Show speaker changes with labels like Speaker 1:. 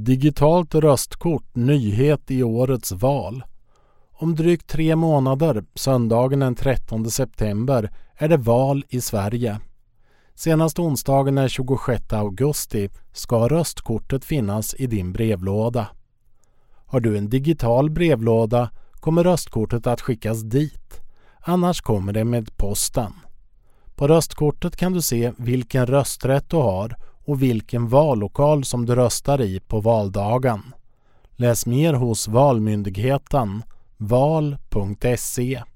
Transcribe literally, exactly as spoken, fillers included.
Speaker 1: digitalt röstkort nyhet i årets val. Om drygt tre månader, söndagen den trettonde september, är det val i Sverige. Senast onsdagen den tjugosjätte augusti ska röstkortet finnas i din brevlåda. Har du en digital brevlåda kommer röstkortet att skickas dit. Annars kommer det med posten. På röstkortet kan du se vilken rösträtt du har och vilken vallokal som du röstar i på valdagen. Läs mer hos Valmyndigheten val punkt se.